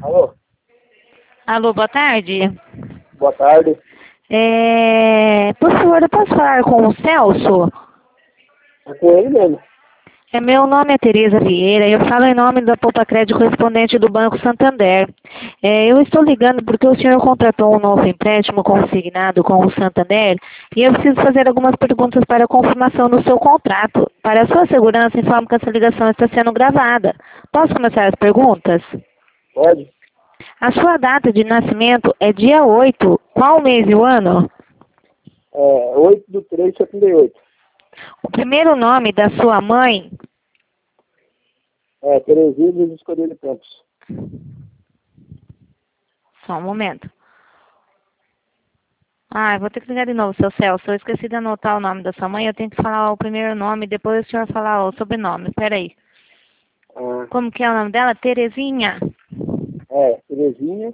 Alô? Alô, boa tarde. Boa tarde. Por favor, eu posso falar com o Celso? É com ele mesmo. Meu nome é Tereza Vieira e eu falo em nome da Poupa Crédito correspondente do Banco Santander. Eu estou ligando porque o senhor contratou um novo empréstimo consignado com o Santander e eu preciso fazer algumas perguntas para confirmação no seu contrato. Para a sua segurança, informo que essa ligação está sendo gravada. Posso começar as perguntas? Pode? A sua data de nascimento é dia 8. Qual mês e o ano? 8/3/78. O primeiro nome da sua mãe? Terezinha de Escolher Campos. Só um momento. Eu vou ter que ligar de novo, seu Celso. Eu esqueci de anotar o nome da sua mãe. Eu tenho que falar o primeiro nome, depois o senhor falar o sobrenome. Peraí. Ah, Como que é o nome dela? Terezinha? Terezinha.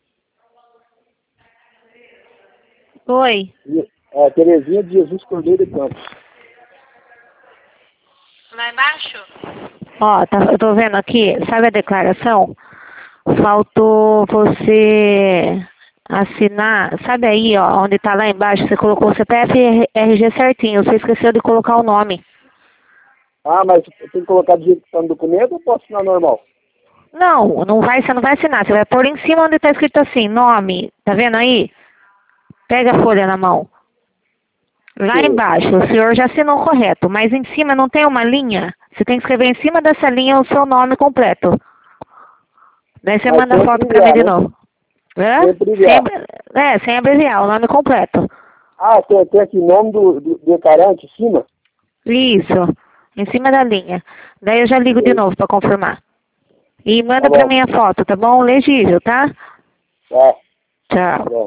Oi. Terezinha de Jesus Cordeiro de Campos. Lá embaixo? Eu tô vendo aqui, sabe a declaração? Faltou você assinar, sabe aí, onde tá lá embaixo, você colocou o CPF e RG certinho, você esqueceu de colocar o nome. Mas eu tenho que colocar do jeito que está no documento ou posso assinar normal? Não, você não vai assinar, você vai pôr em cima onde tá escrito assim, nome, tá vendo aí? Pega a folha na mão. Lá Sim. embaixo, o senhor já assinou correto, mas em cima não tem uma linha? Você tem que escrever em cima dessa linha o seu nome completo. Daí você Mas manda sem a foto pra mim abreviar, de né? novo. Hã? Sem abreviar. Sem abreviar, o nome completo. Tem aqui o nome do declarante em cima? Isso, em cima da linha. Daí eu já ligo de Sim. novo pra confirmar. E Tá manda pra bom. mim a foto, tá bom? Legível, tá? Tá. Tchau. Tá bom.